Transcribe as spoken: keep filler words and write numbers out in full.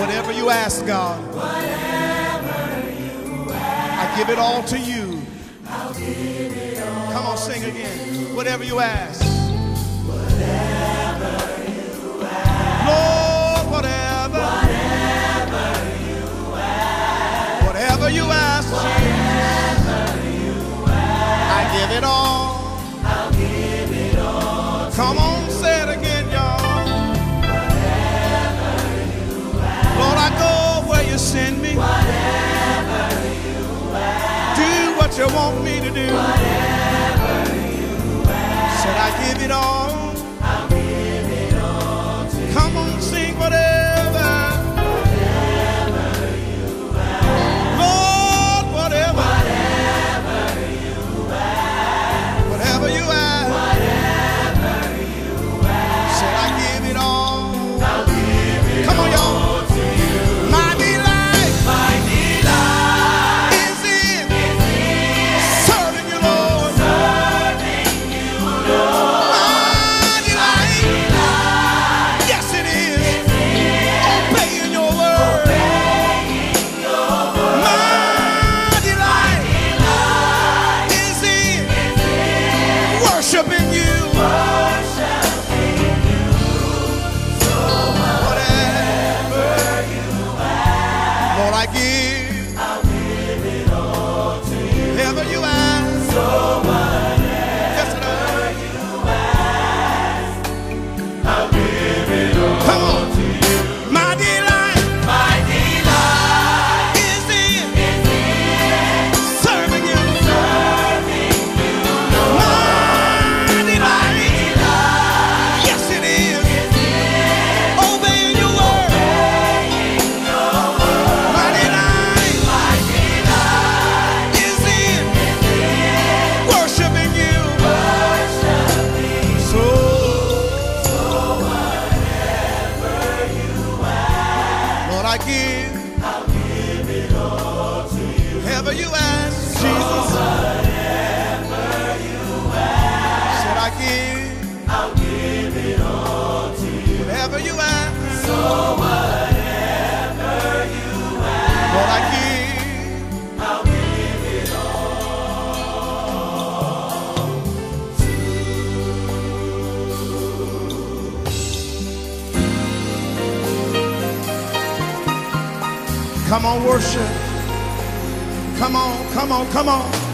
Whatever you ask, God, I give it all to you. Come on, sing again. Whatever you ask. Lord, whatever. Whatever you ask, I give it all. Come on, say it again, y'all. Lord, I go where you send me. Do what you want me to do. Said I give it all. Come on, sing whatever. Lord, whatever. Whatever you ask. Said I give it all. Come on, y'all. My delight, my delight is in serving you, Lord. Serving you, Lord. My delight, yes it is, obeying your word. My delight is in worshiping you. Lord, I give, I'll give it all to you. Whatever you ask, so whatever you ask, I'll give it all. Come on. To you. My delight, my delight is in, is in serving you, serving you, Lord. My delight, my delight, yes it is, is in obeying your word. I give, I'll give it all to you. Whatever you ask, Jesus. Whatever you ask. Said I give, I'll give it all to you. Whatever you ask. So whatever you ask. Lord, I give, I'll give it all to you. Come on, worship. Come on, come on, come on.